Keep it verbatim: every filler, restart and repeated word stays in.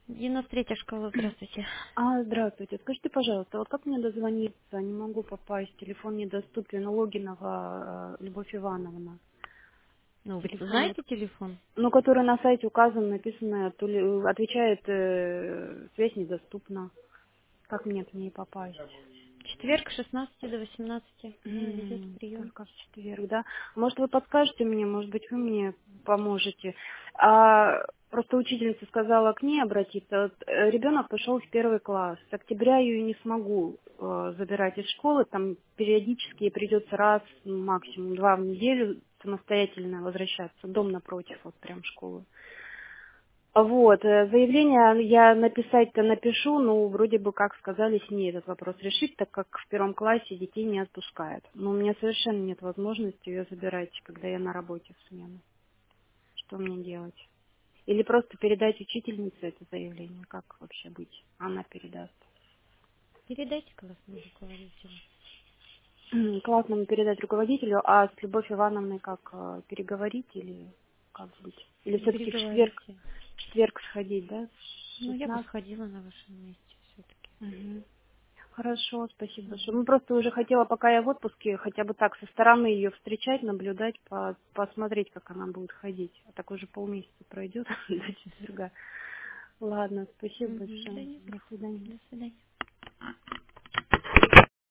девяносто третья школа, здравствуйте. А, здравствуйте. Скажите, пожалуйста, вот как мне дозвониться? Не могу попасть, телефон недоступен. Логинова э, Любовь Ивановна. Ну, вы Телефон, вот, знаете телефон? ну, который на сайте указан, написано, то ли, э, отвечает, э, связь недоступна. Как мне к ней попасть? Четверг, с шестнадцати до восемнадцати. Мы ведете М, прием. Только в четверг, да? Может, вы подскажете мне, может быть, вы мне поможете? А, просто учительница сказала к ней обратиться. Вот, э, ребенок пошел в первый класс. С октября ее не смогу э, забирать из школы. Там периодически ей придется раз, ну, максимум два в неделю самостоятельно возвращаться. Дом напротив, вот прям школы. Вот, э, заявление я написать-то напишу, но вроде бы, как сказали, с ней этот вопрос решить, так как в первом классе детей не отпускают. Но у меня совершенно нет возможности ее забирать, когда я на работе в смену. Что мне делать? Или просто передать учительнице это заявление? Как вообще быть? Она передаст. Передайте классному руководителю. Классному передать руководителю, а с Любовью Ивановной как э, переговорить или как быть? Или все-таки в четверг, Переговорите. в четверг сходить, да? Ну, я бы шестнадцать. сходила на вашем месте все-таки. Хорошо, спасибо большое. Ну, просто уже хотела, пока я в отпуске, хотя бы так со стороны ее встречать, наблюдать, по- посмотреть, как она будет ходить. А так уже полмесяца пройдет до четверга. Ладно, спасибо Угу. Да большое. нет, До свидания. до свидания.